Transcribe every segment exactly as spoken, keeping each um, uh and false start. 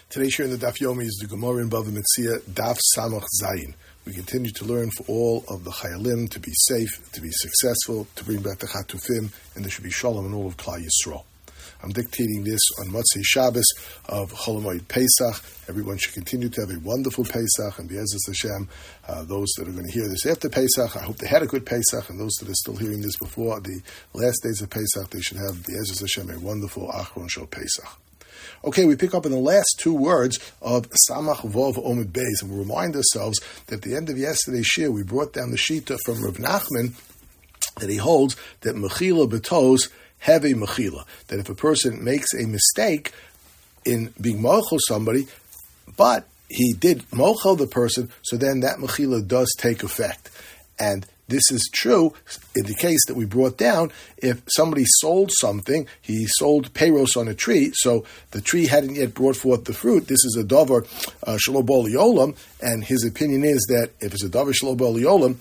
Today, sharing the Daf Yomi is the Gemara in Bava Metzia, Daf Samach Zayin. We continue to learn for all of the Chayalim to be safe, to be successful, to bring back the Chatufim, and there should be Shalom in all of Klal Yisrael. I'm dictating this on Motzei Shabbos of Chol Hamoed Pesach. Everyone should continue to have a wonderful Pesach, and B'ezras Hashem, uh, those that are going to hear this after Pesach, I hope they had a good Pesach, and those that are still hearing this before the last days of Pesach, they should have B'ezras Hashem a wonderful Achron Shel Pesach. Okay, we pick up in the last two words of Samach Vov Omid Beis, and we remind ourselves that at the end of yesterday's shir, we brought down the Shita from Rav Nachman that he holds that Mechila B'tos have a Mechila, that if a person makes a mistake in being Mochel somebody, but he did Mochel the person, so then that Mechila does take effect. And this is true in the case that we brought down. If somebody sold something, he sold peiros on a tree, so the tree hadn't yet brought forth the fruit. This is a davar uh, shelo bo liolam, and his opinion is that if it's a davar shelo bo liolam,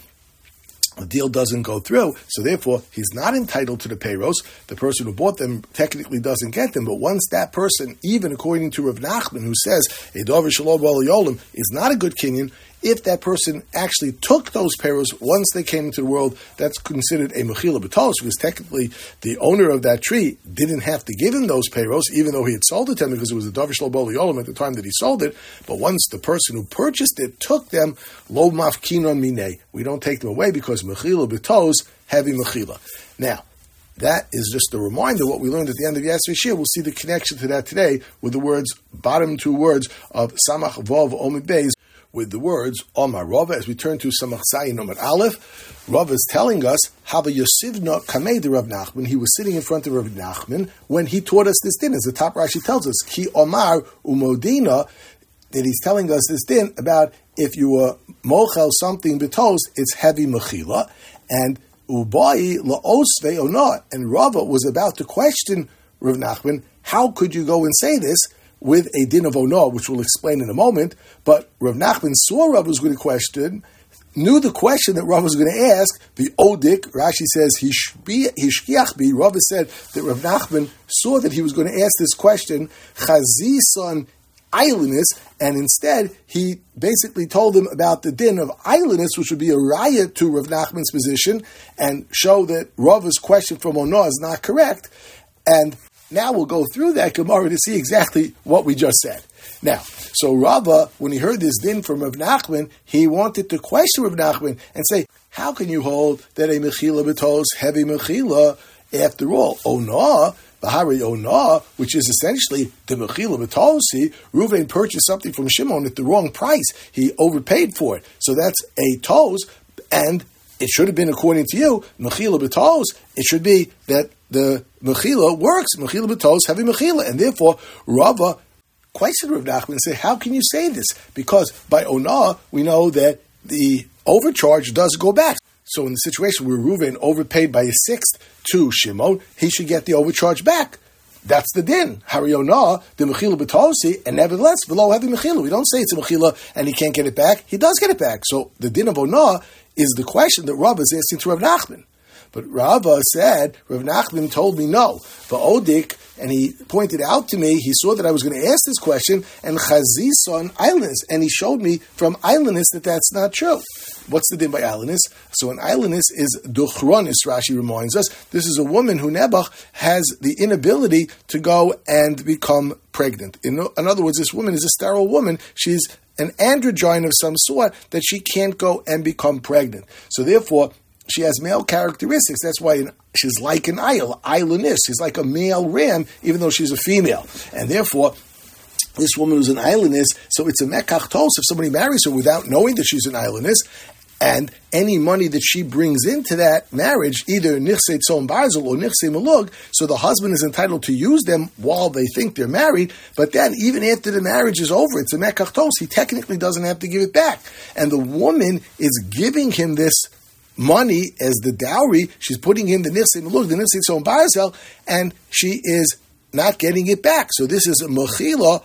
the deal doesn't go through, so therefore he's not entitled to the peiros. The person who bought them technically doesn't get them, but once that person, even according to Rav Nachman, who says a davar shelo bo liolam is not a good kinyan, if that person actually took those peiros once they came into the world, that's considered a mechila b'tos, because technically the owner of that tree didn't have to give him those peiros, even though he had sold it to him, because it was a davar shelo bo liolam at the time that he sold it. But once the person who purchased it took them, lo mafkinon minei, we don't take them away because mechila b'tos heavy mechila. Now, that is just a reminder of what we learned at the end of yesterday's shir. We'll see the connection to that today with the words, bottom two words of Samach Vov Omid Beis, with the words Omar Rava. As we turn to Samach Zayin Omar Aleph, Rava is telling us Hava Yosivna Kamei de Rav Nachman. He was sitting in front of Rav Nachman when he taught us this din. As the top Rashi tells us, Ki Omar Umodina, that he's telling us this din about if you were mochel something betos, it's heavy mechila, and ubai laosve or not. And Rava was about to question Rav Nachman, how could you go and say this with a din of Onah, which we'll explain in a moment. But Rav Nachman saw Rav was going to question, knew the question that Rav was going to ask, the Odik, Rashi says, Hishkiach bi, Rav said that Rav Nachman saw that he was going to ask this question, Chazison Eilinus, and instead he basically told him about the din of Eilinus, which would be a riot to Rav Nachman's position, and show that Rav's question from Onah is not correct. And now we'll go through that Gemara to see exactly what we just said. Now, so Rava, when he heard this din from Rav Nachman, he wanted to question Rav Nachman and say, how can you hold that a mechila b'tos, heavy mechila, after all, Onah, Bahari Onah, which is essentially the mechila b'tosi, Reuven purchased something from Shimon at the wrong price. He overpaid for it. So that's a tos, and it should have been, according to you, mechila b'tos, it should be that the mechila works, mechila b'tos, heavy mechila, and therefore Rava questioned Rav Nachman and said, how can you say this? Because by Onah, we know that the overcharge does go back. So in the situation where Reuven overpaid by a sixth to Shimon, he should get the overcharge back. That's the din. Hari Onah, the mechila b'tosi, and nevertheless, below heavy mechila. We don't say it's a mechila and he can't get it back. He does get it back. So the din of Onah is the question that Rava is asking to Rav Nachman. But Rava said, Rav Nachman told me no. For Odik, and he pointed out to me, he saw that I was going to ask this question, and Chazison Eilinus, and he showed me from Eilinus that that's not true. What's the din by Eilinus? So an Eilinus is Duchronis, Rashi reminds us. This is a woman who Nebuch has the inability to go and become pregnant. In, in other words, this woman is a sterile woman. She's an androgyne of some sort that she can't go and become pregnant. So therefore, she has male characteristics. That's why she's like an isle, islandess. She's like a male ram, even though she's a female. And therefore, this woman was an islandess, so it's a mekach tos if somebody marries her without knowing that she's an islandess, and any money that she brings into that marriage, either nichse tzom barzel or nichse malug, so the husband is entitled to use them while they think they're married, but then even after the marriage is over, it's a mekach tos, he technically doesn't have to give it back. And the woman is giving him this money as the dowry. She's putting him the nichse malug, the nichse tzom barzel, and she is not getting it back. So this is a mechila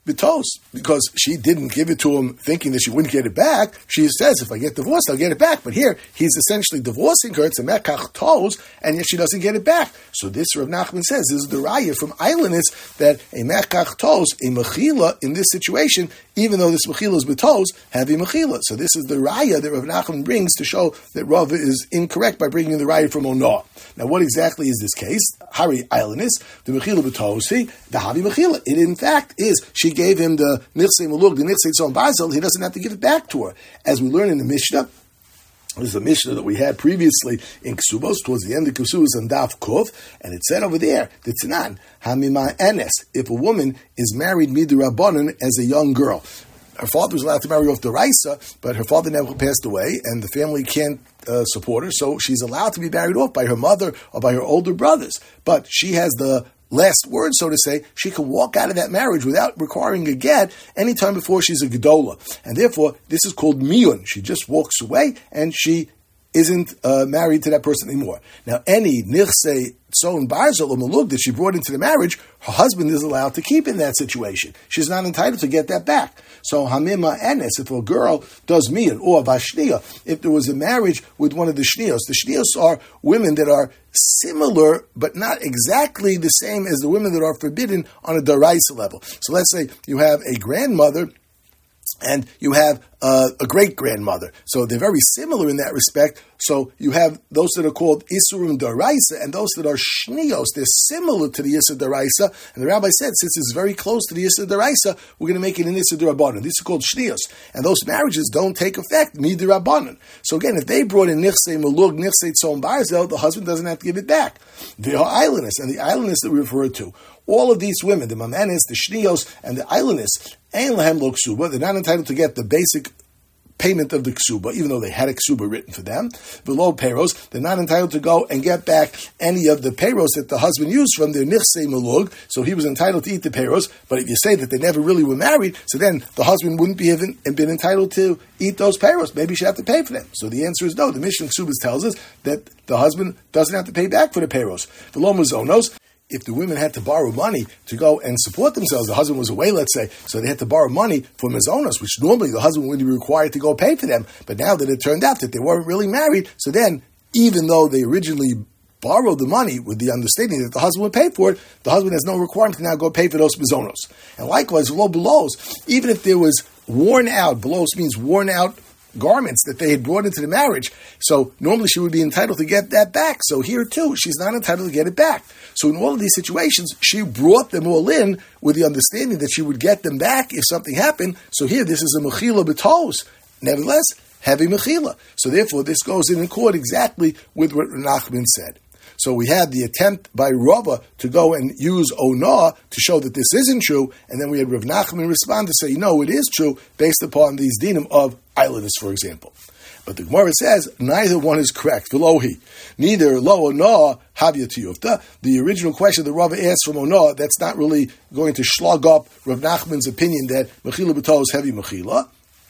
betos, because she didn't give it to him thinking that she wouldn't get it back. She says, if I get divorced, I'll get it back. But here, he's essentially divorcing her. It's a mekach tos, and yet she doesn't get it back. So this Rav Nachman says, this is the raya from Eilinus, that a mekach tos, a mechila, in this situation, even though this mechila is betos, have a mechila. So this is the raya that Rav Nachman brings to show that Rav is incorrect by bringing the raya from Onah. Now, what exactly is this case? Hari Eilinus, the mechila betosi, the havi mechila. It in fact is, she gave him the nichsei malug, the nichsei tzon bazel, he doesn't have to give it back to her. As we learn in the Mishnah, this is a Mishnah that we had previously in Ksubos, towards the end of Ksubos and Daf Kuf, and it said over there, the Tzanan, Hamima Enes, if a woman is married midrabanan as a young girl, her father was allowed to marry off the Raisa, but her father never passed away, and the family can't uh, support her, so she's allowed to be married off by her mother or by her older brothers. But she has the last word, so to say. She can walk out of that marriage without requiring a get anytime before she's a gedola. And therefore, this is called miyun. She just walks away, and she isn't uh, married to that person anymore. Now, any nichsei tzon barzel or malug that she brought into the marriage, her husband is allowed to keep in that situation. She's not entitled to get that back. So hamima enes, if a girl does miyun, or vashniya, if there was a marriage with one of the shniyos, the shniyos are women that are similar, but not exactly the same as the women that are forbidden on a daraisa level. So let's say you have a grandmother and you have uh, a great-grandmother. So they're very similar in that respect. So you have those that are called Isurim Daraisa and those that are Shnios. They're similar to the Isur Daraisa. And the rabbi said, since it's very close to the Isur Daraisa, we're going to make it an Isur Darabanan. These are called Shnios. And those marriages don't take effect, Midirabanan. So again, if they brought in Nichsei Malug, Nichsei Tzon Barzel, the husband doesn't have to give it back. The Eilinus, and the Eilinus that we refer to, all of these women, the Mamanis, the Shnios, and the Eilinus, Ein Lahem Lo Ksuba, they're not entitled to get the basic payment of the ksuba, even though they had a ksuba written for them. Below payros, they're not entitled to go and get back any of the payros that the husband used from their nichsei malug, so he was entitled to eat the payros. But if you say that they never really were married, so then the husband wouldn't be even been entitled to eat those payros. Maybe you should have to pay for them. So the answer is no. The Mishnah Ksubas tells us that the husband doesn't have to pay back for the payros. Below mazonos, if the women had to borrow money to go and support themselves, the husband was away, let's say, so they had to borrow money for mazonos, which normally the husband would be required to go pay for them. But now that it turned out that they weren't really married, so then, even though they originally borrowed the money with the understanding that the husband would pay for it, the husband has no requirement to now go pay for those mazonos. And likewise, below belows, even if there was worn out, belows means worn out garments that they had brought into the marriage. So normally she would be entitled to get that back. So here too, she's not entitled to get it back. So in all of these situations, she brought them all in with the understanding that she would get them back if something happened. So here, this is a mechila betos. Nevertheless, heavy mechila. So therefore, this goes in accord exactly with what Nachman said. So we had the attempt by Rava to go and use Onah to show that this isn't true, and then we had Rav Nachman respond to say, no, it is true, based upon these dinim of Eilinus, for example. But the Gemara says, neither one is correct. Velohi. Neither lo Onah havya tiyufta. The original question that Rava asked from Onah, that's not really going to slug up Rav Nachman's opinion that Mechila B'to is heavy Mechila.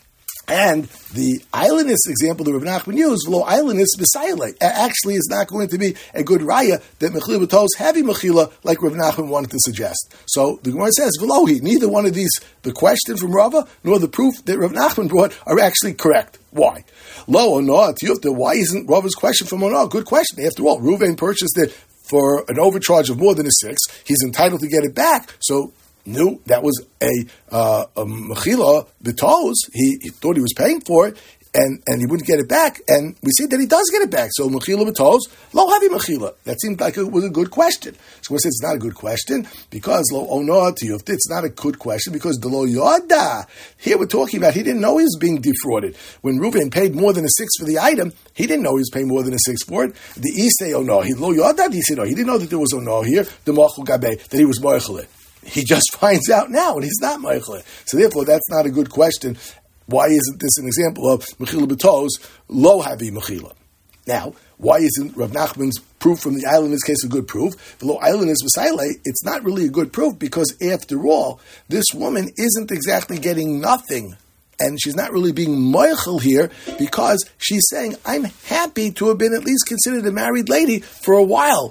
And the Eilinus example that Rav Nachman used, lo Eilinus b'sayle, actually is not going to be a good raya that Mechila B'to is heavy Mechila, like Rav Nachman wanted to suggest. So the Gemara says, velohi, neither one of these, the question from Rava, nor the proof that Rav Nachman brought, are actually correct. Why? Lo Onah tiyufta. Why isn't Rava's question from Onah a good question? After all, Reuven purchased it for an overcharge of more than a six. He's entitled to get it back. So, no, that was a, uh, a mechila betos. He, he thought he was paying for it, and, and he wouldn't get it back. And we see that he does get it back. So mechila betos, lo havi mechila. That seemed like it was a good question. So we said it's not a good question because lo onah tiyufta. It's not a good question because the lo yada. Here we're talking about he didn't know he was being defrauded. When Reuven paid more than a six for the item, he didn't know he was paying more than a six for it. The isay onah, he lo yada. He said no. He didn't know that there was onah here. The machul gabe, that he was moichel. He just finds out now, and he's not Meichel. So therefore, that's not a good question. Why isn't this an example of Mechila B'tos, lo havi Mechila? Now, why isn't Rav Nachman's proof from the island in this case a good proof? The lo island is V'sayle, it's not really a good proof, because after all, this woman isn't exactly getting nothing. And she's not really being Meichel here, because she's saying, I'm happy to have been at least considered a married lady for a while.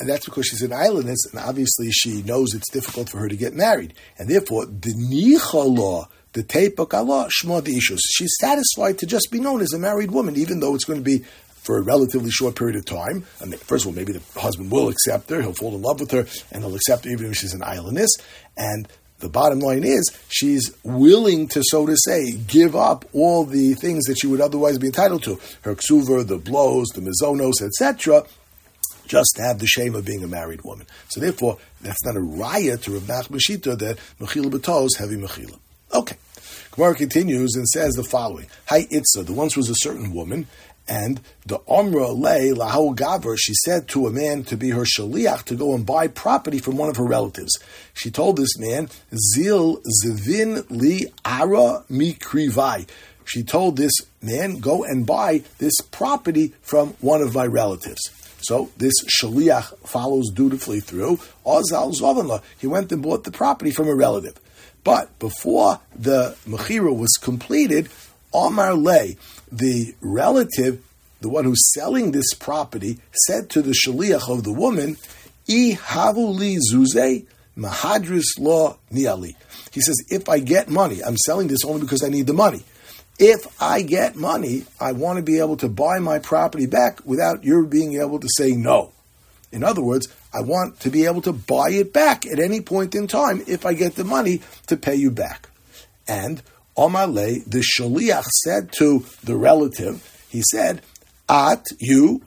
And that's because she's an islandess, and obviously she knows it's difficult for her to get married. And therefore, the nicha law, the teipak Allah, shma the ishus. She's satisfied to just be known as a married woman, even though it's going to be for a relatively short period of time. I mean, first of all, maybe the husband will accept her, he'll fall in love with her, and he'll accept her even if she's an islandess. And the bottom line is, she's willing to, so to say, give up all the things that she would otherwise be entitled to. Her ksuva, the blows, the mizonos, et cetera, just to have the shame of being a married woman. So therefore, that's not a raya to Rav Nachman Shita that mechila b'tos, heavy mechila. Okay. Gemara continues and says the following. Hi Itza, the once was a certain woman, and the Omra lay lahau gaver, she said to a man to be her shaliach to go and buy property from one of her relatives. She told this man, Zil zivin li ara mikrivai. She told this man, go and buy this property from one of my relatives. So this shaliach follows dutifully through. Ozal zovanla, he went and bought the property from a relative. But before the mechira was completed, Omar Lay, the relative, the one who's selling this property, said to the shaliach of the woman, I havu li zuze mahadris lo niali. He says, if I get money, I'm selling this only because I need the money. If I get money, I want to be able to buy my property back without your being able to say no. In other words, I want to be able to buy it back at any point in time if I get the money to pay you back. And Omar Le, the shaliach said to the relative, he said, At you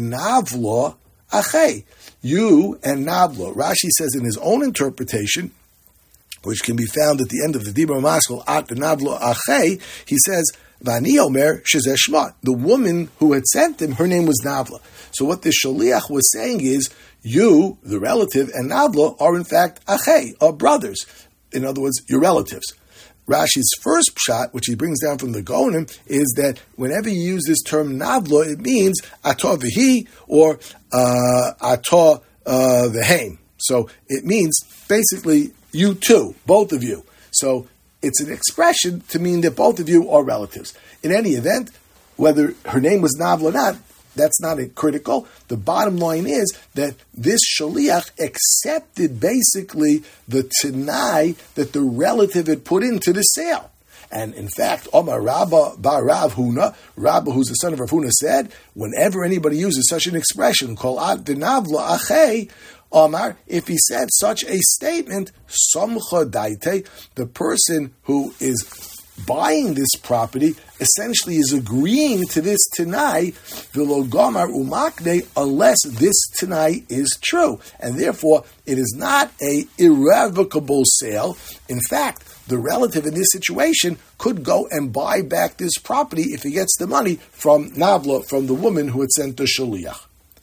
v'navlo achei. You and Navlo. Rashi says in his own interpretation, which can be found at the end of the Dibur Maskal, At v'navlo achei, he says, Vani Omer shezeh shma. The woman who had sent him, her name was Navla. So what the shaliach was saying is, you, the relative, and Navla are in fact achei, are brothers. In other words, your relatives. Rashi's first shot, which he brings down from the Gonim, is that whenever you use this term Navla, it means atah v'hi or uh, atah uh, v'heim. So it means basically you two, both of you. So it's an expression to mean that both of you are relatives. In any event, whether her name was Navla or not, that's not critical. The bottom line is that this shaliach accepted basically the tanai that the relative had put into the sale. And in fact, Omar Rabba Bar Rav Huna, Rabba, who's the son of Rav Huna, said, whenever anybody uses such an expression, Kol ad v'navla achei, Omar, if he said such a statement, Samcha daite, the person who is buying this property essentially is agreeing to this tanai, v'lo gamar umakne, unless this tanai is true. And therefore, it is not a irrevocable sale. In fact, the relative in this situation could go and buy back this property if he gets the money from Navla, from the woman who had sent the shaliach.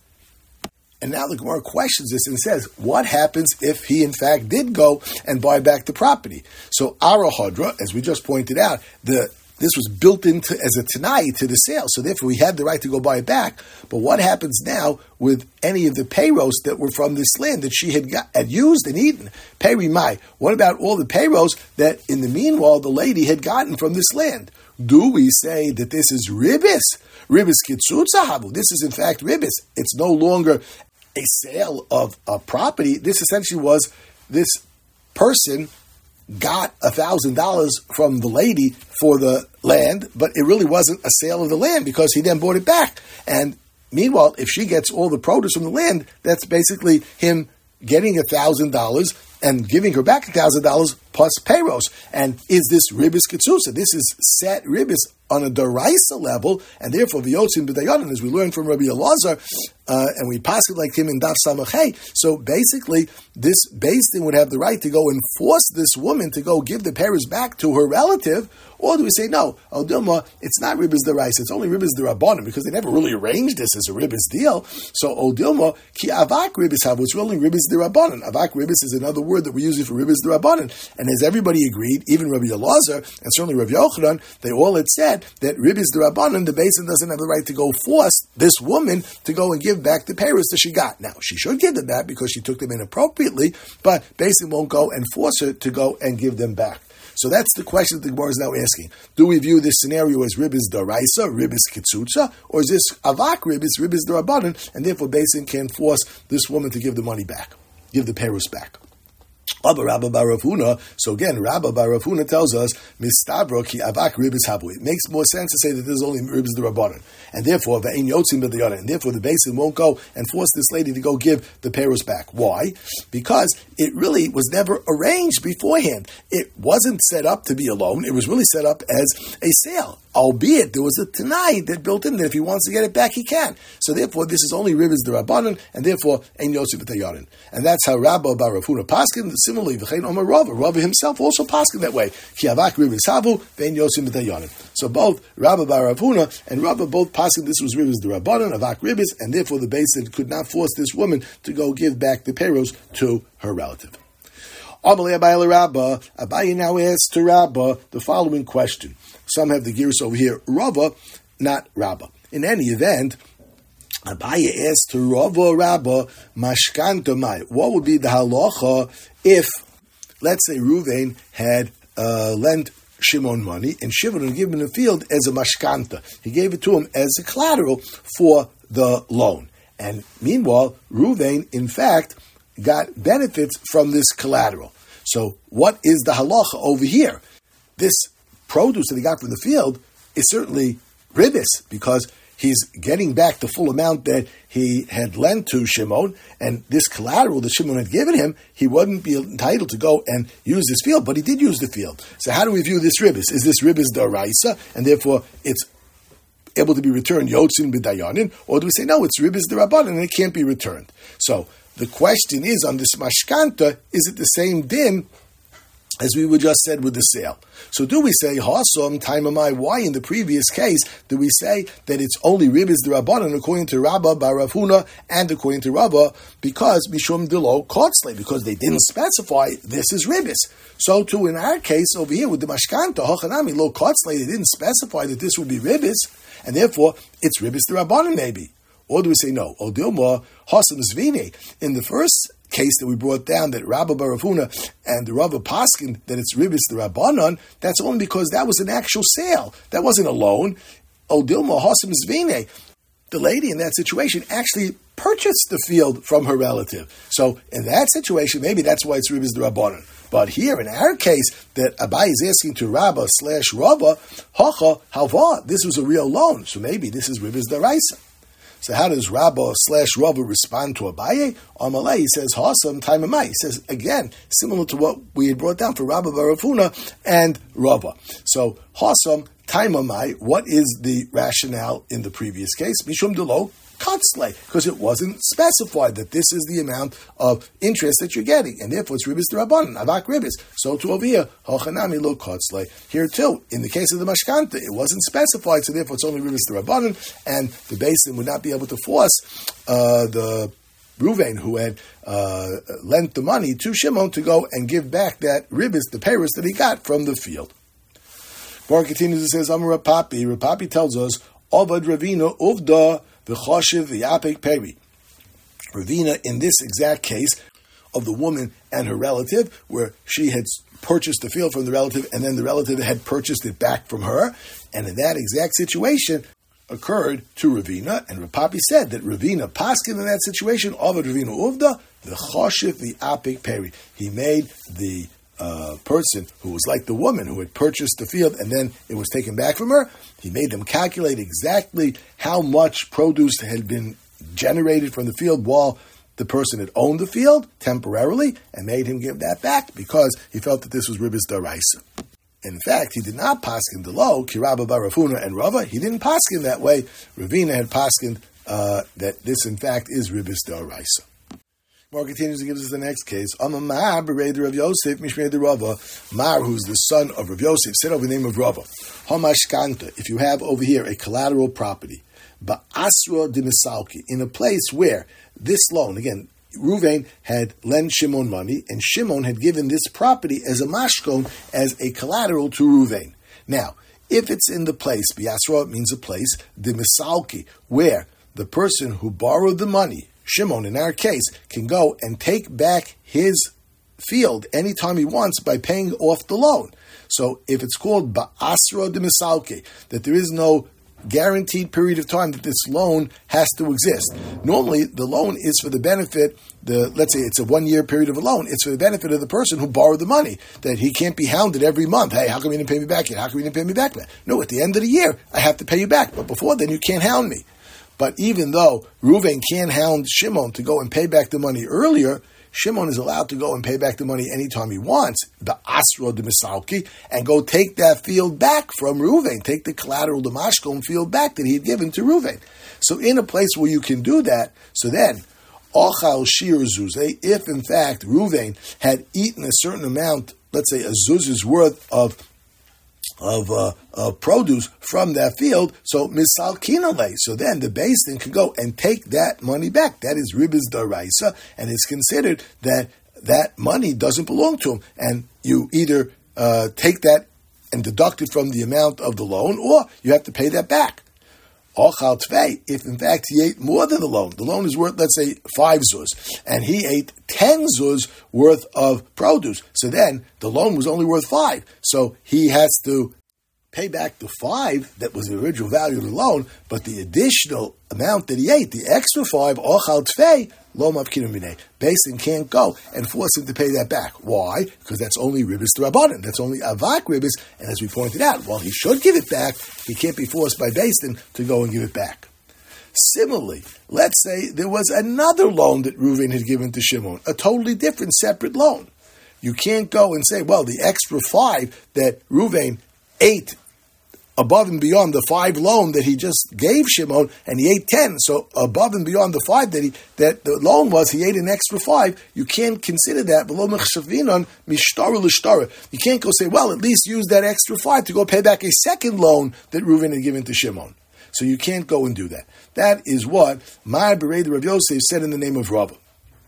And now the Gemara questions this and says, what happens if he in fact did go and buy back the property? So Ara Hadra, as we just pointed out, the this was built into as a tanai to the sale, so therefore we had the right to go buy it back. But what happens now with any of the payros that were from this land that she had got, had used and eaten? Peri mai. What about all the payros that in the meanwhile the lady had gotten from this land? Do we say that this is ribis? Ribis kitzutzahabu. This is in fact ribis. It's no longer a sale of a property. This essentially was this person got a thousand dollars from the lady for the land, but it really wasn't a sale of the land because he then bought it back. And meanwhile, if she gets all the produce from the land, that's basically him getting a thousand dollars and giving her back a thousand dollars plus payros. And is this ribis ketsusa? This is set ribis on a deraisa level, and therefore v'yotzin b'dayanan, as we learned from Rabbi Elazar, uh, and we pass it like him in Daf Samachay. So basically, this Beis Din would have the right to go and force this woman to go give the payros back to her relative, or do we say no? Al Dilma, it's not ribis deraisa; it's only ribis derabanan because they never really arranged this as a ribis deal. So Al Dilma ki avak ribis havu, it's really ribis derabanan. Avak ribis is another word that we use for ribis derabanan, and as everybody agreed, even Rabbi Elazar and certainly Rabbi Yochanan, they all had said that ribis derabanan, the Beis Din doesn't have the right to go force this woman to go and give back the payros that she got. Now, she should give them back because she took them inappropriately, but Beis Din won't go and force her to go and give them back. So that's the question that the Gemara is now asking. Do we view this scenario as ribis daraisa, ribis kitzutza, or is this avak ribis, ribis darabanan, and therefore Beis Din can't force this woman to give the money back, give the perus back? Rabba bar Rav Huna. So again, Rabba bar Rav Huna tells us, Mistabro ki avak ribis habu. It makes more sense to say that there's only ribis darabanan, and therefore ve'ein yotzim b'dayanan, and therefore the Beis Din won't go and force this lady to go give the perus back. Why? Because it really was never arranged beforehand. It wasn't set up to be a loan. It was really set up as a sale. Albeit there was a tanai that built in that if he wants to get it back, he can. So therefore, this is only ribis darabanan, and therefore ein yotzim b'dayanan. And that's how Rabba bar Rav Huna paskin. Similarly, v'chein Omer Rava, Rava himself also paskin that way. Ki avak ribis havu ve'ein yotzim b'dayanan. So both Rabba bar Rav Huna and Rava both paskin this was ribis darabanan, avak ribis, and therefore the Beis Din could not force this woman to go give back the perus to her relative. Amalei Abaye Rabba. Abaye now asks to Rabba the following question. Some have the gears over here, Rava, not Rabba. In any event, Abaye asks to Rava Rabba, Mashkanta Mai. What would be the halacha if, let's say, Ruvain had uh, lent Shimon money, and Shimon had given him the field as a mashkanta. He gave it to him as a collateral for the loan. And meanwhile, Ruvain, in fact, got benefits from this collateral. So what is the halacha over here? This produce that he got from the field is certainly ribis, because he's getting back the full amount that he had lent to Shimon, and this collateral that Shimon had given him, he wouldn't be entitled to go and use this field, but he did use the field. So how do we view this ribis? Is this ribis daraisa, and therefore it's able to be returned yotzin b'dayanin, or do we say no, it's ribis darabanan and it can't be returned? So the question is, on this mashkanta, is it the same din as we were just said with the sale? So do we say, Hasam, Taimamai, why in the previous case do we say that it's only ribis derabanan according to Rabba bar Rav Huna and according to Rabba, because Mishum Delo Kotzle, because they didn't specify this is ribis. So too in our case over here with the Mashkanta, Hochanami Lo Kotzle, they didn't specify that this would be ribis, and therefore it's ribis derabanan maybe. Or do we say no? Odilma Hasam Zvine. In the first case that we brought down, that Rabba bar Rav Huna and the Rabba Paskin, that it's ribis the Rabbanon, that's only because that was an actual sale. That wasn't a loan. Odilma Hasam Zvine. The lady in that situation actually purchased the field from her relative. So in that situation, maybe that's why it's ribis the Rabbanon. But here in our case, that Abai is asking to Rabba slash Rabba, Hacha Hava, this was a real loan. So maybe this is ribis daraisa. So how does Rabba slash Rava respond to Abaye? Amalei, he says, Hasam, Taimamai. He says, again, similar to what we had brought down for Rabba bar Rav Huna and Rava. So, Hasam, Taimamai, what is the rationale in the previous case? Mishum Delo, Kotzle, because it wasn't specified that this is the amount of interest that you're getting, and therefore it's ribis derabanan, avak ribis. So to over here, hochanami lo kotzle. Here too, in the case of the mashkanta, it wasn't specified, so therefore it's only ribis derabanan, and the Beis Din would not be able to force uh, the Ruvain, who had uh, lent the money to Shimon, to go and give back that ribis, the perus that he got from the field. Bar continues and says, Amar Rapapi. Rapapi tells us, Ovad Ravina Uvda the Choshev, the Apek Peri. Ravina, in this exact case of the woman and her relative, where she had purchased the field from the relative and then the relative had purchased it back from her, and in that exact situation occurred to Ravina, and Rapapi said that Ravina paskin in that situation, Ovad Ravina Uvda, the Choshev, the Apek Peri. He made the Uh, person who was like the woman who had purchased the field and then it was taken back from her, he made them calculate exactly how much produce had been generated from the field while the person had owned the field temporarily, and made him give that back because he felt that this was ribis daraisa. In fact, he did not paskin delo, ki Rabba bar Rav Huna and Rava. He didn't paskin that way. Ravina had paskin uh, that this in fact is ribis daraisa. Mar continues and gives us the next case. Amar b'reider of Yosef mishmei de Rava. Mar, who's the son of Rav Yosef, said over the name of Rava. Hamashkanta. If you have over here a collateral property, ba'asra dimisalki, in a place where this loan, again, Ruvain had lent Shimon money, and Shimon had given this property as a mashkon, as a collateral to Ruvain. Now, if it's in the place, biasra means a place, dimisalki, where the person who borrowed the money, Shimon, in our case, can go and take back his field anytime he wants by paying off the loan. So if it's called ba'asra de misalke, that there is no guaranteed period of time that this loan has to exist. Normally, the loan is for the benefit, the let's say it's a one-year period of a loan, it's for the benefit of the person who borrowed the money, that he can't be hounded every month. Hey, how come you didn't pay me back yet? How come you didn't pay me back yet? No, at the end of the year, I have to pay you back. But before then, you can't hound me. But even though Reuven can hound Shimon to go and pay back the money earlier, Shimon is allowed to go and pay back the money anytime he wants, the asro de misalki, and go take that field back from Reuven, take the collateral, the mashkon field back that he had given to Reuven. So in a place where you can do that, so then, ochal shir zuzeh, if in fact Reuven had eaten a certain amount, let's say a zuz's worth of of uh, uh, produce from that field, so misal kinale. So then the Beis Din can go and take that money back. That is ribis daraisa, and it's considered that that money doesn't belong to him. And you either uh, take that and deduct it from the amount of the loan, or you have to pay that back. Ochal tvei, if in fact he ate more than the loan, the loan is worth, let's say, five zuz, and he ate ten zuz worth of produce. So then the loan was only worth five. So he has to pay back the five that was the original value of the loan, but the additional amount that he ate, the extra five, ochal tvei, lo mavkinu minei. Beis Din can't go and force him to pay that back. Why? Because that's only ribis d'Rabbanan. That's only avak ribis, and as we pointed out, while he should give it back, he can't be forced by Beis Din to go and give it back. Similarly, let's say there was another loan that Reuven had given to Shimon, a totally different, separate loan. You can't go and say, well, the extra five that Reuven ate above and beyond the five loan that he just gave Shimon, and he ate ten. So above and beyond the five that he that the loan was, he ate an extra five. You can't consider that below mechshavinon mishtara l'shtara. You can't go say, well, at least use that extra five to go pay back a second loan that Reuven had given to Shimon. So you can't go and do that. That is what Ma'ar Berei the Rav Yosef said in the name of Rabbah.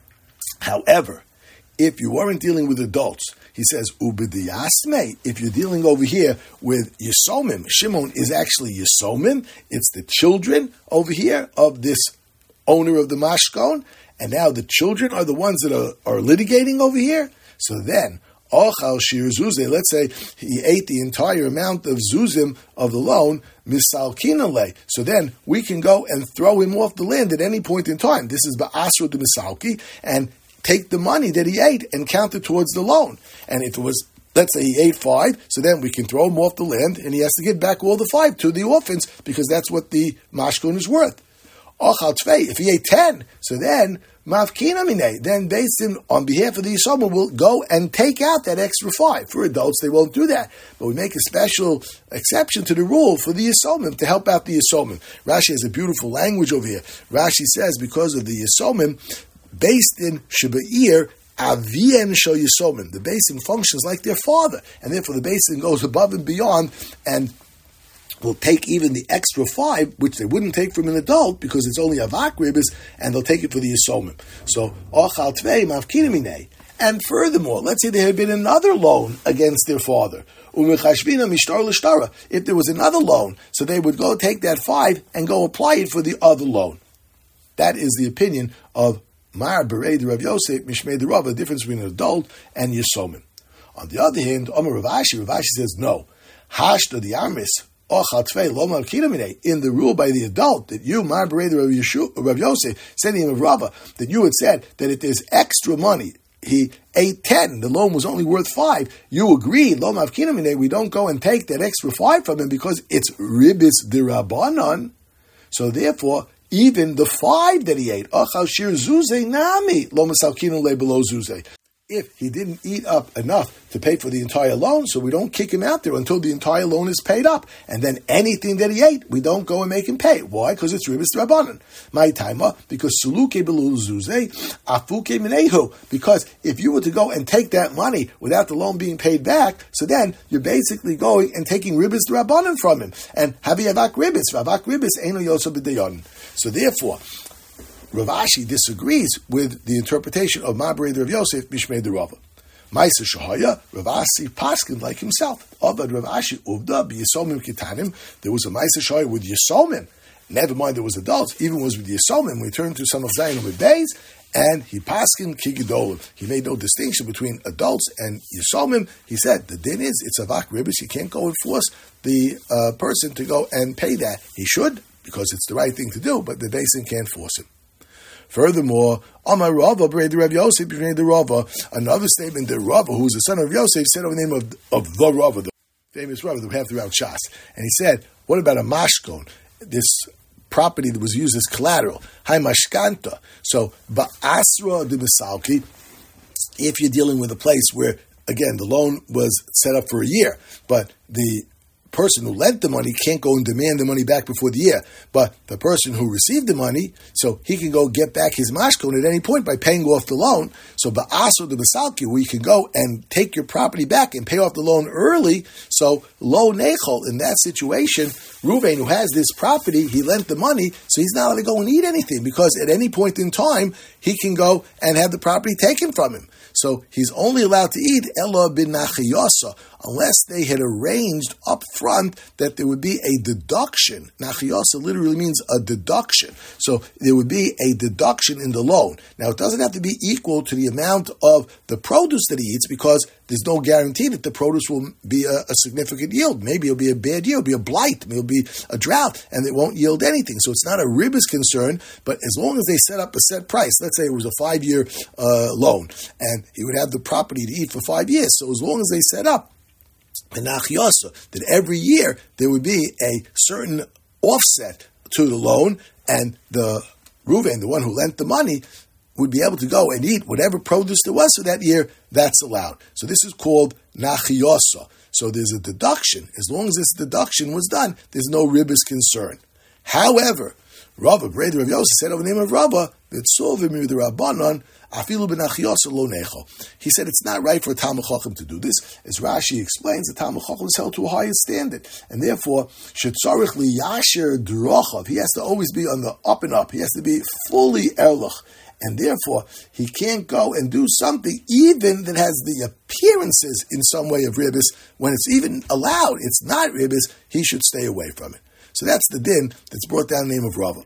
However, if you weren't dealing with adults, he says, Ubediyasme, if you're dealing over here with Yisomim, Shimon is actually Yisomim, it's the children over here of this owner of the Mashkon, and now the children are the ones that are, are litigating over here. So then, Ochal Shir Zuzeh, let's say he ate the entire amount of Zuzim of the loan, Misal Kinale. So then we can go and throw him off the land at any point in time. This is Ba'asru de Misalki, and take the money that he ate and count it towards the loan. And if it was, let's say he ate five, so then we can throw him off the land and he has to give back all the five to the orphans because that's what the mashkon is worth. Ochal tvei, if he ate ten, so then mafkina minei, then Beis Din on behalf of the Yisomim will go and take out that extra five. For adults, they won't do that. But we make a special exception to the rule for the Yisomim to help out the Yisomim. Rashi has a beautiful language over here. Rashi says because of the Yisomim, based in Sheba'ir, Avien Shel Yisomim. The Beis Din functions like their father, and therefore the Beis Din goes above and beyond and will take even the extra five, which they wouldn't take from an adult because it's only avak ribis, and they'll take it for the Yisomim. So, Ochal Tvei Mavkina Minei. And furthermore, let's say there had been another loan against their father. Umechashvina Mishtar L'Shtara. If there was another loan, so they would go take that five and go apply it for the other loan. That is the opinion of Ma'ar Berei the Rav Yosef, Mishmei the Rav, the difference between an adult and Yisomim. On the other hand, Omer Rav Ashi, Rav Ashi says, no. Hashta the Armis, Ochal Tvei, Lo Malkina Minei, in the rule by the adult, that you, Ma'ar Berei the Rav, Yeshu, Rav Yosef, said to him of Rava, that you had said that if there's extra money, he ate ten, the loan was only worth five, you agree, Lo Malkina Minei, we don't go and take that extra five from him because it's Ribis D'Rabbanan. So therefore, even the five that he ate, Achal Shir Zuzeh Nami, Lo Masalkinu Le Below Zuzeh. If he didn't eat up enough to pay for the entire loan, so we don't kick him out there until the entire loan is paid up. And then anything that he ate, we don't go and make him pay. Why? Because it's Ribis D'Rabbanan. My timer, because Suluke Below Zuzeh, Afuke Minehu. Because if you were to go and take that money without the loan being paid back, so then you're basically going and taking Ribis D'Rabbanan from him. And Havi Avak Ribis, Avak Ribis, Eino Yoso B'Dayon. So therefore, Rav Ashi disagrees with the interpretation of Ma'ar Berei the Rav Yosef, Mishmei the Rava. Ma'aser Shahaya, Rav Ashi paskin like himself. Avad Rav Ashi Uvda b'Yisomim Kitanim. There was a Ma'aser Shahaya with Yisomim. Never mind, there was adults. Even was with Yisomim. We turn to some of Zayin with Beis, And he paskin kigidolim. He made no distinction between adults and yisomim. He said the din is it's avak ribis. You can't go and force the uh, person to go and pay that. He should because it's the right thing to do, but the basin can't force him. Furthermore, Amar Rava, Rav Yosef, the Rava, another statement that Rava, who was the son of Yosef, said over the name of, of the Rava, the famous Rava that we have throughout Shas. And he said, what about a mashkon? This property that was used as collateral. Hai mashkanta. So, ba'asra de misalki, if you're dealing with a place where, again, the loan was set up for a year, but the person who lent the money can't go and demand the money back before the year, but the person who received the money, so he can go get back his mashkon at any point by paying off the loan. So ba'asr de basalki, where you can go and take your property back and pay off the loan early. So lo nechol, in that situation, Ruvain, who has this property, he lent the money, so he's not allowed to go and eat anything because at any point in time he can go and have the property taken from him. So he's only allowed to eat Ella bin Nachiyasa, unless they had arranged up front that there would be a deduction. Nachiyasa literally means a deduction. So there would be a deduction in the loan. Now, it doesn't have to be equal to the amount of the produce that he eats because there's no guarantee that the produce will be a, a significant yield. Maybe it'll be a bad year, it'll be a blight, maybe it'll be a drought, and it won't yield anything. So it's not a ribis concern, but as long as they set up a set price, let's say it was a five-year uh, loan, and he would have the property to eat for five years. So as long as they set up a nachiyasa, that every year there would be a certain offset to the loan, and the Ruvain, the one who lent the money, would be able to go and eat whatever produce there was for that year, that's allowed. So this is called nachiyasa. So there's a deduction. As long as this deduction was done, there's no ribis concern. However, Rava, brother of Yosef, said over the name of Rava, that Sovim the Rabbanon, afilu b'nachiyasa lo necho. He said it's not right for a Talmud Chacham to do this. As Rashi explains, the Talmud Chacham is held to a higher standard, and therefore shetzarich liyasher drochav. He has to always be on the up and up. He has to be fully erlich. And therefore, he can't go and do something even that has the appearances in some way of ribis. When it's even allowed, it's not ribis, he should stay away from it. So that's the din that's brought down the name of Rava.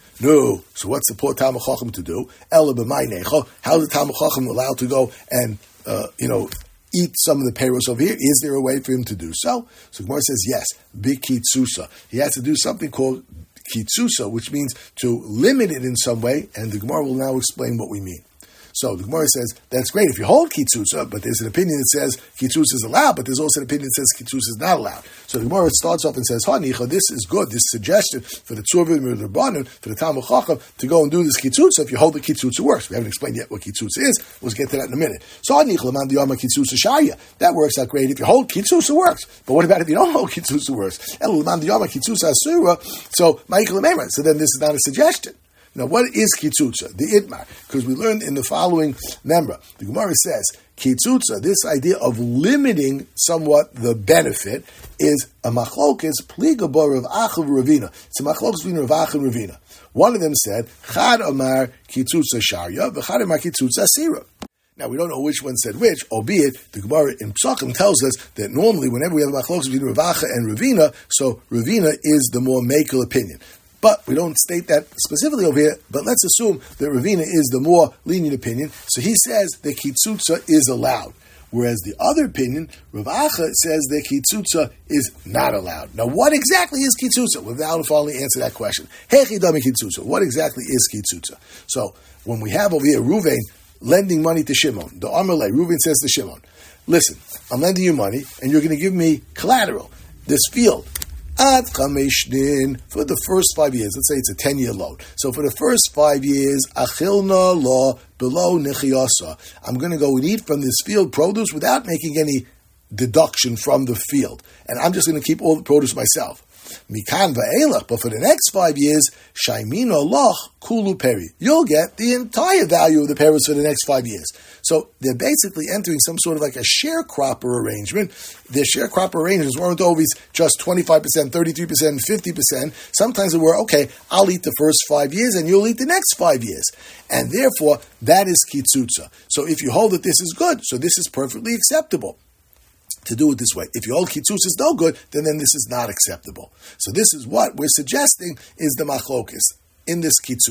No, so what's the poor Talmud Chacham to do? Ela b'may necho. How is the Talmud Chacham allowed to go and, uh, you know, eat some of the peiros over here? Is there a way for him to do so? So Gemara says, yes, bikitsusa. He has to do something called kitsusa, which means to limit it in some way, and the Gemara will now explain what we mean. So the Gemara says, that's great if you hold kitzusa, but there's an opinion that says kitzusa is allowed, but there's also an opinion that says kitzusa is not allowed. So the Gemara starts off and says, Hanicha, this is good, this suggestion for the Tzuvim or the Rabbanon, for the Talmud Chacham, to go and do this kitzusa. If you hold the kitzusa works. We haven't explained yet what kitzusa is. We'll get to that in a minute. So Hanicha, Laman Diyama kitzusa shaya. That works out great. If you hold kitzusa works. But what about if you don't hold kitzusa works? El Laman Diyama kitzusa asura. So Ma'ikal Meimer. So then this is not a suggestion. Now, what is kitzutza? The itmar, because we learned in the following memra, the Gemara says kitzutza. This idea of limiting somewhat the benefit is a machlokes pligabor of Achav Ravina. It's a machlokes between Rav Acha and Ravina. One of them said Chad Amar kitzutza sharya, v'Chad Amar kitzutza asira. Now, we don't know which one said which, albeit the Gemara in Psachim tells us that normally whenever we have a machlokes between Rav Acha and Ravina, so Ravina is the more makel opinion. But we don't state that specifically over here, but let's assume that Ravina is the more lenient opinion. So he says that kitzutza is allowed. Whereas the other opinion, Rav Acha, says that kitzutza is not allowed. Now, what exactly is kitzutza? Well, now to finally answer that question. Hechi dami kitzutza. What exactly is kitzutza? So, when we have over here Ruvain lending money to Shimon, the Amalei, Ruvain says to Shimon, listen, I'm lending you money, and you're going to give me collateral, this field. Ad chameshdin, for the first five years, let's say it's a ten-year loan. So for the first five years, achilna lo below nechiyasa. I'm going to go and eat from this field produce without making any deduction from the field. And I'm just going to keep all the produce myself. Mikan va'elach, but for the next five years, shaimino loch kulu peri. You'll get the entire value of the peris for the next five years. So they're basically entering some sort of like a sharecropper arrangement. Their sharecropper arrangements weren't always just twenty-five percent, thirty-three percent, fifty percent. Sometimes they were, okay, I'll eat the first five years and you'll eat the next five years. And therefore, that is kitzutza. So if you hold that this is good, so this is perfectly acceptable to do it this way. If your old kitzutza is no good, then, then this is not acceptable. So this is what we're suggesting is the machlokes in this kitzutza.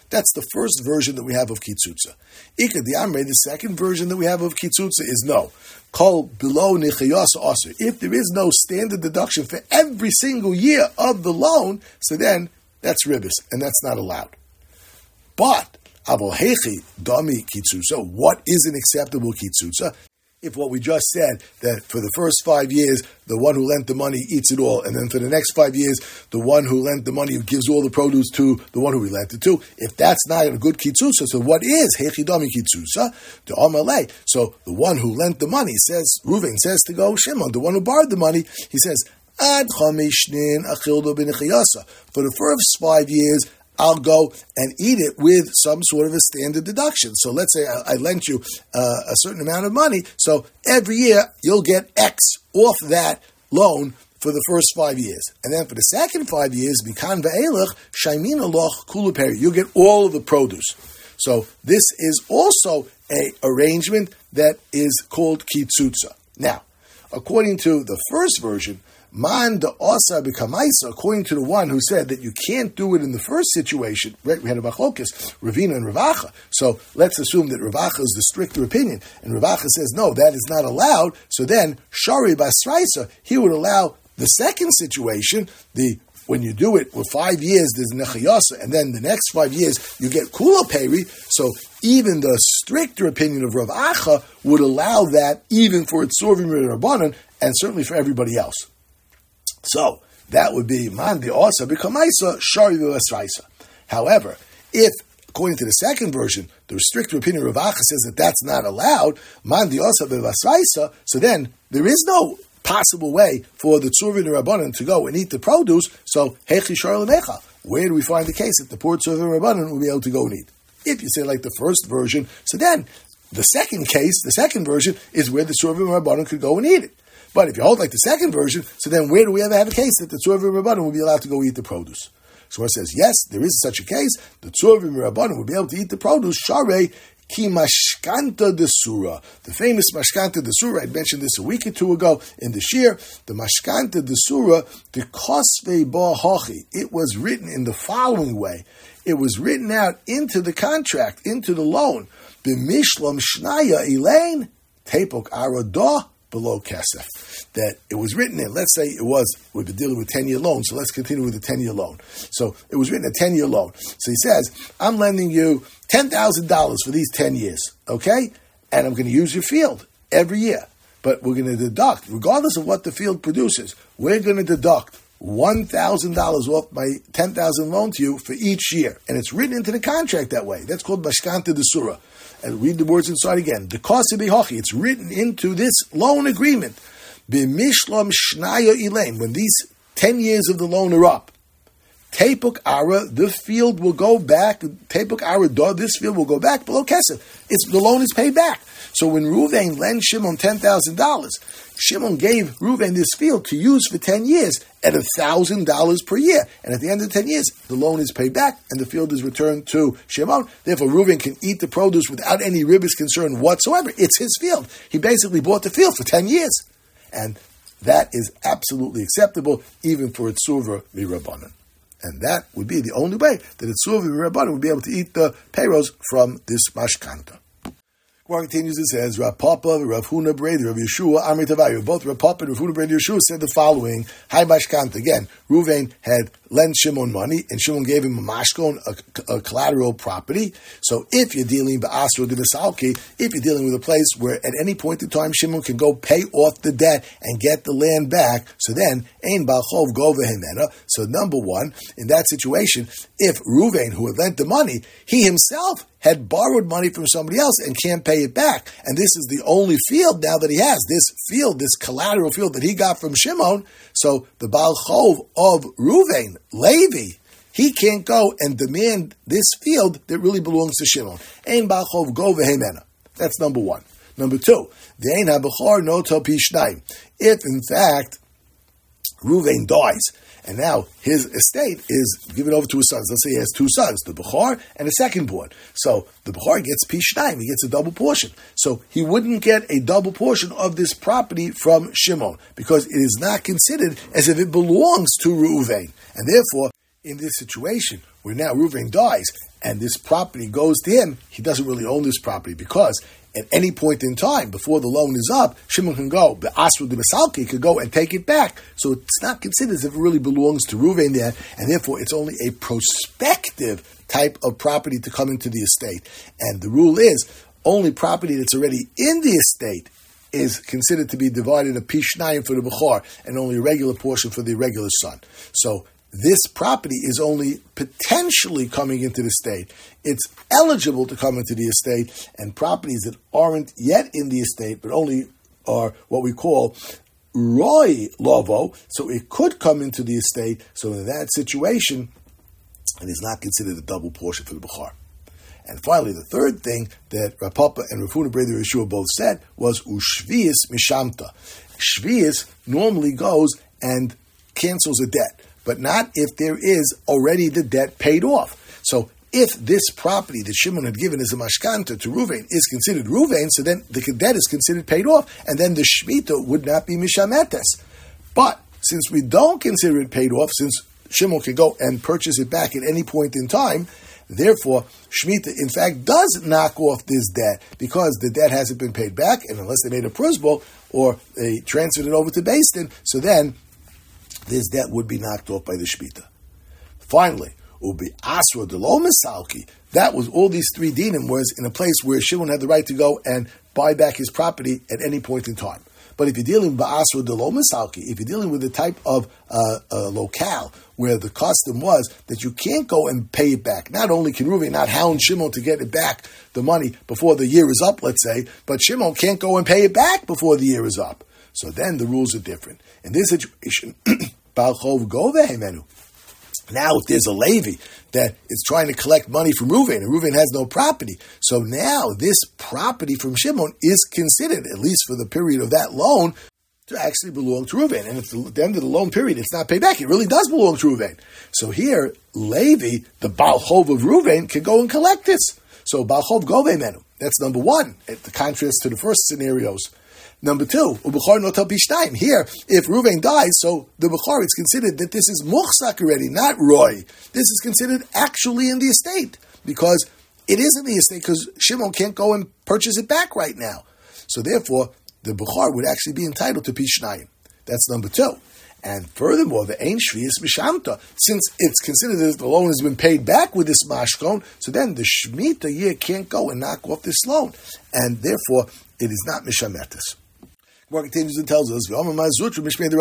That's the first version that we have of Kitzutza. Ika Diamre, the second version that we have of Kitzutza is no. Call below Nichayasa Aser. If there is no standard deduction for every single year of the loan, so then that's ribis, and that's not allowed. But, Avohechi Dami Kitzutza, what is an acceptable Kitzutza? If what we just said, that for the first five years, the one who lent the money eats it all, and then for the next five years, the one who lent the money gives all the produce to the one who he lent it to, if that's not a good kitzutza, so what is hechidami kitzutza? The amalei. So the one who lent the money says, Reuven says to go Shimon, the one who borrowed the money, he says, Ad chamishnin achildo b'nechiyasa. For the first five years, I'll go and eat it with some sort of a standard deduction. So let's say I, I lent you uh, a certain amount of money, so every year you'll get X off that loan for the first five years. And then for the second five years, Mikan ve'elach, shaymina loch kuluperi, you'll get all of the produce. So this is also a arrangement that is called kitzutza. Now, according to the first version, Man da osa b'kamaisa, according to the one who said that you can't do it in the first situation, right? We had a machlokas, Ravina and Ravacha. So let's assume that Ravacha is the stricter opinion, and Ravacha says, no, that is not allowed. So then, Shari Basraisa, he would allow the second situation, the when you do it with five years, there's nechayasa, and then the next five years, you get kula peri. So even the stricter opinion of Rav Acha would allow that even for its Tzurvim and Rabbanan, and certainly for everybody else. So that would be man the osa b'kamaisa shari v'asraisa. However, if according to the second version, the stricter opinion of Rav Acha says that that's not allowed, man the osa v'asraisa, so then there is no possible way for the tzurvin and rabbanon to go and eat the produce. So hechi shar lemecha. Where do we find the case that the poor tzurvin and rabbanon will be able to go and eat? If you say like the first version, so then the second case, the second version is where the tzurvin and rabbanon could go and eat it. But if you hold like the second version, so then where do we ever have a case that the tzurvim and rabbanon will be allowed to go eat the produce? So it says, yes, there is such a case. The tzurvim and rabbanon will be able to eat the produce. Share ki mashkanta de surah. The famous mashkanta de surah, I mentioned this a week or two ago in the shir. The mashkanta de surah, the kosvei ba hachi. It was written in the following way. It was written out into the contract, into the loan. B'mishlam shnaya elaine tepok aradah below kesef. That it was written in, let's say it was, we've been dealing with ten-year loan, so let's continue with the ten-year loan. So it was written a ten-year loan. So he says, I'm lending you ten thousand dollars for these ten years, okay? And I'm going to use your field every year. But we're going to deduct, regardless of what the field produces, we're going to deduct one thousand dollars off my ten thousand dollars loan to you for each year. And it's written into the contract that way. That's called Mashkanta de Surah. And read the words inside again. The Kosibi Hachi, it's written into this loan agreement. B'mishlam shnaya elaine, when these ten years of the loan are up, Tepuk Ara, the field will go back, Tepuk Ara, this field will go back below Kesef. It's, the loan is paid back. So when Reuven lent Shimon ten thousand dollars, Shimon gave Reuven this field to use for ten years at one thousand dollars per year. And at the end of ten years, the loan is paid back and the field is returned to Shimon. Therefore, Reuven can eat the produce without any ribbis concern whatsoever. It's his field. He basically bought the field for ten years. And that is absolutely acceptable, even for a tzurva mirabbanan. And that would be the only way that a tzurva mirabbanan would be able to eat the payros from this mashkanta. Gemara continues, it says, Rav Papa, Rav Huna Breder, Rav Yeshua, Amri Tavayu. Both Rav Papa and Rav Huna Breder Yeshua said the following, Hi Mashkanta. Again, Reuven had lent Shimon money, and Shimon gave him a mashkon, a, a collateral property. So if you're dealing ba'asro de v'salki, if you're dealing with a place where at any point in time Shimon can go pay off the debt and get the land back, so then, ein ba'chov go v'hemena. So number one, in that situation, if Reuven, who had lent the money, he himself had borrowed money from somebody else and can't pay it back, and this is the only field now that he has, this field, this collateral field that he got from Shimon, so the Baal Chov of Reuven, Levi, he can't go and demand this field that really belongs to Shimon. Ein Baal Chov go v'heimena. That's number one. Number two, V'ein ha'bechor no to pi shnayim. If, in fact, Reuven dies, and now his estate is given over to his sons. Let's say he has two sons, the Bechor and a second born. So the Bechor gets Pi Shnayim, he gets a double portion. So he wouldn't get a double portion of this property from Shimon, because it is not considered as if it belongs to Reuven. And therefore, In this situation, where now Reuven dies, and this property goes to him, he doesn't really own this property, because at any point in time, before the loan is up, Shimon can go, the Asru de Masalki could go and take it back. So it's not considered as if it really belongs to Reuven there, and therefore it's only a prospective type of property to come into the estate. And the rule is, only property that's already in the estate is considered to be divided a pishnayim for the Bechor, and only a regular portion for the irregular son. So this property is only potentially coming into the estate. It's eligible to come into the estate, and properties that aren't yet in the estate, but only are what we call Roy Lovo, so it could come into the estate. So in that situation, it is not considered a double portion for the Bechor. And finally, the third thing that Rav Papa and Rav Huna Breder Yeshua both said was Ushvius Mishamta. Shvius normally goes and cancels a debt, but not if there is already the debt paid off. So if this property that Shimon had given as a mashkanta to Reuven is considered Reuven, so then the debt is considered paid off, and then the Shemitah would not be Mishametes. But since we don't consider it paid off, since Shimon can go and purchase it back at any point in time, therefore, Shemitah, in fact, does knock off this debt because the debt hasn't been paid back, and unless they made a prusbul or they transferred it over to Beis Din, so then this debt would be knocked off by the Shemitah. Finally, Ubi Asra de lo Misalki, that was all these three dinim was in a place where Shimon had the right to go and buy back his property at any point in time. But if you're dealing ba'asra de lo misalki, if you're dealing with the type of uh, uh, locale where the custom was that you can't go and pay it back, not only can Reuven not hound Shimon to get it back, the money, before the year is up, let's say, but Shimon can't go and pay it back before the year is up. So then the rules are different. In this situation, Baal Chov Goveh. Now, if there's a Levi that is trying to collect money from Reuven, and Reuven has no property, so now this property from Shimon is considered, at least for the period of that loan, to actually belong to Reuven. And if the, at the end of the loan period it's not paid back, it really does belong to Reuven. So here, Levi, the Baal Chov of Reuven, can go and collect this. So Baal Chov Goveh Menu. That's number one, at the contrast to the first scenarios. Number two, Ubechar Notel Pishtayim. Here, if Reuven dies, so the Bechar, it's considered that this is Muchsak already, not Roy. This is considered actually in the estate, because it is in the estate, because Shimon can't go and purchase it back right now. So therefore, the Bechar would actually be entitled to Pishnayim. That's number two. And furthermore, the Ein Shvius Mishamta, since it's considered that the loan has been paid back with this mashkon, so then the Shemitah year can't go and knock off this loan. And therefore, it is not Mishametis. Gemara continues and tells us, Mazutra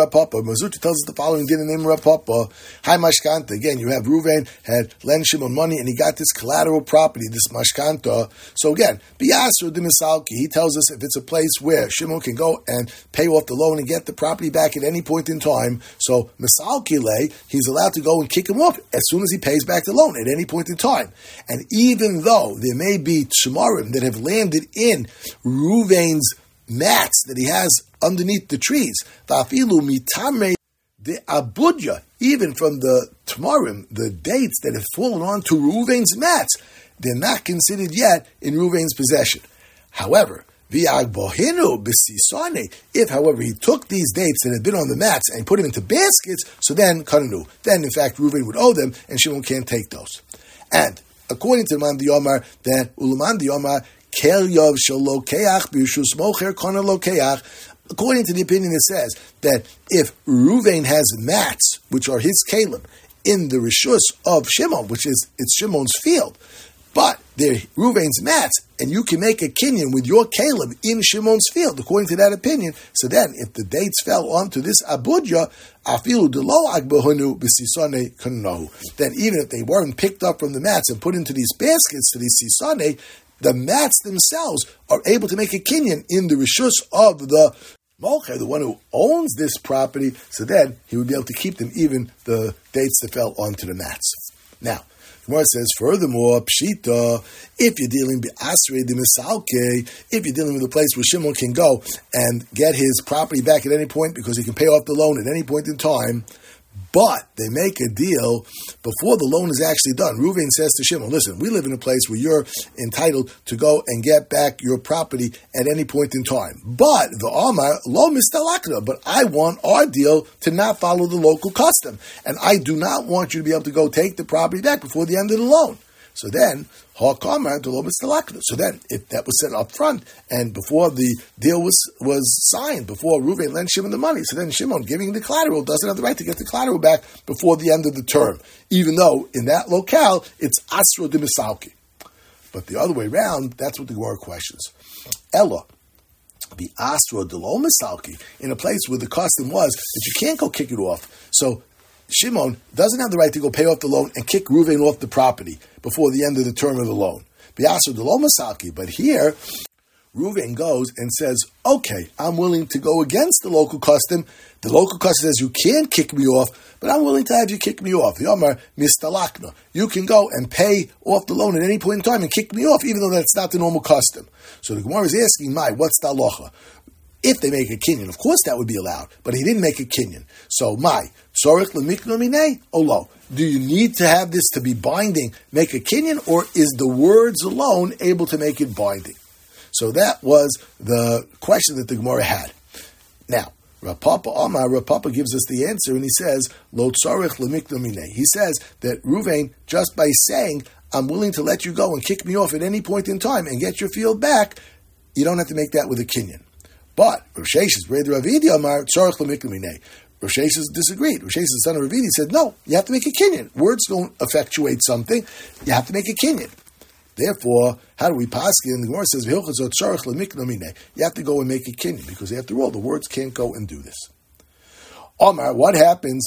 tells us the following din in the name of Rav Papa. Hi Mashkanta. Again, you have Reuven had lent Shimon money and he got this collateral property, this Mashkanta. So again, Biyasur de Misalki, he tells us if it's a place where Shimon can go and pay off the loan and get the property back at any point in time, so Misalki lay, he's allowed to go and kick him off as soon as he pays back the loan at any point in time. And even though there may be Shemarim that have landed in Reuven's mats that he has underneath the trees, Vafilu mitame de abudya, even from the tamarim, the dates that have fallen onto Reuven's mats, they're not considered yet in Reuven's possession. However, v'agbohinu b'sisane, if however he took these dates that had been on the mats and put them into baskets, so then kananu, then in fact Reuven would owe them, and Shimon can't take those. And according to the Man Diyomar, that Ulaman Diyomar According to the opinion, it says that if Reuven has mats, which are his kalim, in the rishus of Shimon, which is it's Shimon's field, but they're Reuven's mats, and you can make a kinyan with your kalim in Shimon's field, according to that opinion, so then if the dates fell onto this abudya, afilu delo agbahunu b'sisane kanohu, then even if they weren't picked up from the mats and put into these baskets to these sisane, the mats themselves are able to make a kinyan in the rishus of the molcher, the one who owns this property, so then he would be able to keep them, even the dates that fell onto the mats. Now, Gemara says, furthermore, pshita, if you're dealing with asrei de misalke, if you're dealing with a place where Shimon can go and get his property back at any point because he can pay off the loan at any point in time, But they make a deal before the loan is actually done. Reuven says to Shimon, listen, we live in a place where you're entitled to go and get back your property at any point in time. But the Amar, lo mistalakna, but I want our deal to not follow the local custom. And I do not want you to be able to go take the property back before the end of the loan. So then, so then, if that was said up front, and before the deal was, was signed, before Reuven lent Shimon the money, so then Shimon, giving the collateral, doesn't have the right to get the collateral back before the end of the term, even though in that locale, it's Asro de Misalki. But the other way around, that's what the Gemara questions. Ella, the Asro de lo Misalki, in a place where the custom was that you can't go kick it off. So Shimon doesn't have the right to go pay off the loan and kick Reuven off the property before the end of the term of the loan. But here, Reuven goes and says, okay, I'm willing to go against the local custom. The local custom says you can't kick me off, but I'm willing to have you kick me off. The Omar, mistalakna. You can go and pay off the loan at any point in time and kick me off, even though that's not the normal custom. So the Gemara is asking, Mai, what's the halacha? If they make a kinyan, of course that would be allowed, but he didn't make a kinyan. So, Mai, sorich lemikno minei, olo. Do you need to have this to be binding, make a kinyan, or is the words alone able to make it binding? So that was the question that the Gemara had. Now, Rav Papa Amar, Rav Papa gives us the answer, and he says, Lo tzarich lemikno minei. He says that Reuven, just by saying, I'm willing to let you go and kick me off at any point in time and get your field back, you don't have to make that with a kinyan. But Rav Sheshes, Brei Ravidi Amar, tzarich lemikno minei. Rav Sheshes disagreed. Rav Sheshes, the son of Ravidi, said, no, you have to make a kinyan. Words don't effectuate something. You have to make a kinyan. Therefore, how do we paskin? The Gemara says, you have to go and make a kinyan, because after all, the words can't go and do this. Omar, what happens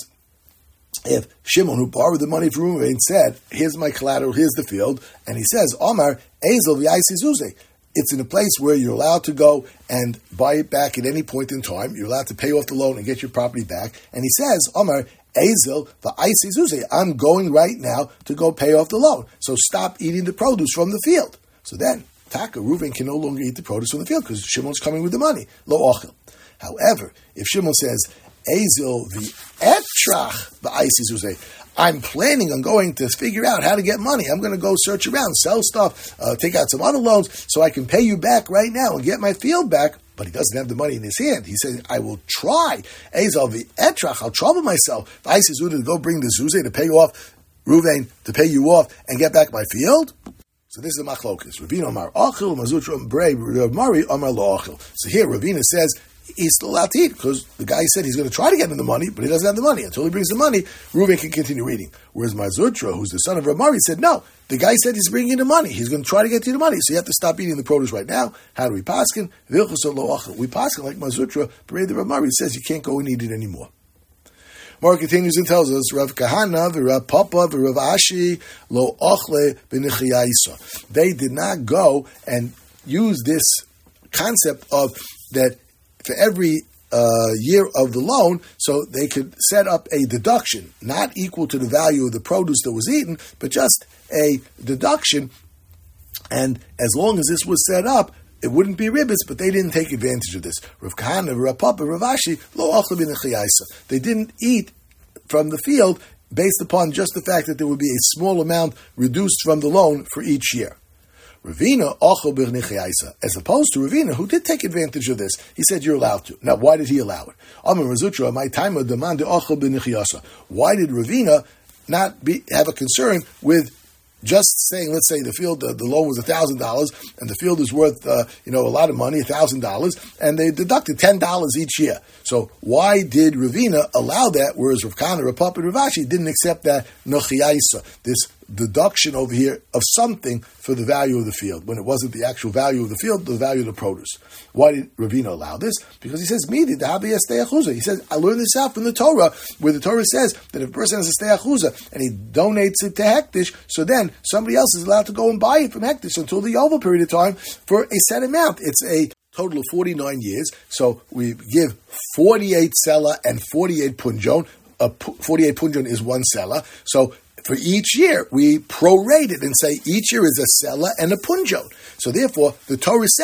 if Shimon, who borrowed the money from Reuven, said, here's my collateral, here's the field, and he says, Omar, Ezel v'yaisi zuzeh. It's in a place where you're allowed to go and buy it back at any point in time. You're allowed to pay off the loan and get your property back. And he says, Omar, Ezel, the Isi Zuzi, I'm going right now to go pay off the loan. So stop eating the produce from the field. So then, Taka, Reuven can no longer eat the produce from the field because Shimon's coming with the money. Lo ochel. However, if Shimon says, Ezel, the Etrach, the Isi Zuzi, I'm planning on going to figure out how to get money. I'm going to go search around, sell stuff, uh, take out some other loans so I can pay you back right now and get my field back. But he doesn't have the money in his hand. He says, I will try. Ezel v'etrach, I'll trouble myself. If I say to go bring the zuzeh to pay you off, Reuven to pay you off and get back my field. So this is the machlokas. Ravina Amar Achil, Mazutra Brei, Rav Mari Amar Lo Achil. So here Ravina says, he's still allowed to eat, because the guy said he's going to try to get him the money, but he doesn't have the money. Until he brings the money, Reuven can continue eating. Whereas Mazutra, who's the son of Ramari, said, no, the guy said he's bringing the money. He's going to try to get you the money, so you have to stop eating the produce right now. How do we paskin? We paskin like Mazutra, but the Ramari says you can't go and eat it anymore. Mar continues and tells us, Rav Kahana, Rav Papa, Rav Ashi, Lo Ochle B'Nechiyaisa. They did not go and use this concept of that for every uh, year of the loan, so they could set up a deduction, not equal to the value of the produce that was eaten, but just a deduction. And as long as this was set up, it wouldn't be ribbis, but they didn't take advantage of this. Rav Kahana, Rav Papa, Rav Ashi, lo achla b'nechiyaisa. They didn't eat from the field based upon just the fact that there would be a small amount reduced from the loan for each year. Ravina, achol b'nechiyaisa, as opposed to Ravina, who did take advantage of this. He said you're allowed to. Now, why did he allow it? Amar Razutra, my time of demand achol b'nechiyasa. Why did Ravina not be, have a concern with just saying, let's say the field, uh, the loan was one thousand dollars, and the field is worth, uh, you know, a lot of money, one thousand dollars, and they deducted ten dollars each year. So why did Ravina allow that, whereas Rav Kahana, Rav Papa, and Rav Ashi didn't accept that nechiyaisa, this deduction over here of something for the value of the field, when it wasn't the actual value of the field, the value of the produce? Why did Ravina allow this? Because he says, Midi, the Habi Esteyachuza. He says, I learned this out from the Torah, where the Torah says that if a person has a Steyachuza and he donates it to Hektish, so then somebody else is allowed to go and buy it from Hektish until the Yovel period of time for a set amount. It's a total of forty-nine years, so we give forty-eight sela and forty-eight punjon. Uh, forty-eight punjon is one sela, so for each year, we prorate it and say each year is a sela and a punjon. So therefore, the Torah says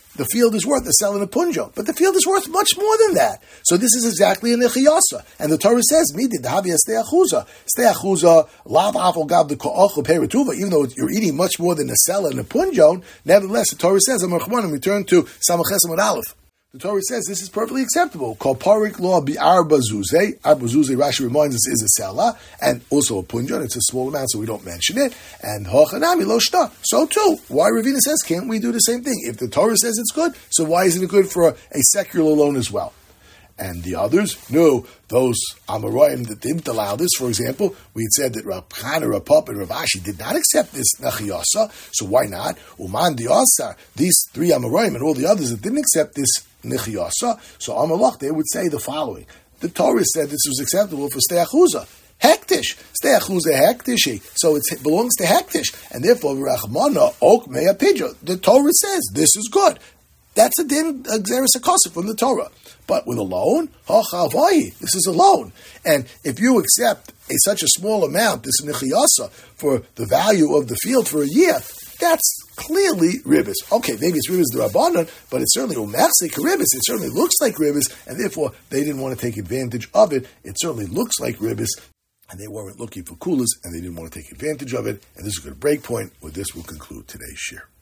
the field is worth, the sell and a punjo. But the field is worth much more than that. So this is exactly an nechiyasa. And the Torah says, Midid, Havia stei achuza. Stei achuza, lav afal gab the ko'ochu peretuva, even though you're eating much more than a sell and a punjo, nevertheless, the Torah says, I'm going to turn to Samachesam and Aleph. The Torah says this is perfectly acceptable. Kol parik law bi arba zuzeh. Arba zuzeh, Rashi reminds us, is a sela, and also a punja. It's a small amount, so we don't mention it. And hochanami lo shta. So too, why Ravina says, can't we do the same thing? If the Torah says it's good, so why isn't it good for a, a secular loan as well? And the others, no, those Amoraim that didn't allow this, for example, we had said that Rav Chana, Rav Papa, and Rav Ashi did not accept this Nachiyasa, so why not? Uman Diasar, these three Amoraim and all the others that didn't accept this Nachiyasa, so Amalach, they would say the following. The Torah said this was acceptable for Stei Achuza. Hektish. Stei Achuza hektishi. So it belongs to Hektish. And therefore, Rachmana, Ok Mea Pidja. The Torah says this is good. That's a din Xeris Akasa from the Torah. But with a loan, this is a loan. And if you accept a, such a small amount, this nichiyasa, for the value of the field for a year, that's clearly ribis. Okay, maybe it's ribis the Rabbanon, but it's certainly umersik ribis. It certainly looks like ribis, and therefore they didn't want to take advantage of it. It certainly looks like ribis, and they weren't looking for kulas, and they didn't want to take advantage of it. And this is a good break point. With this, we'll conclude today's share.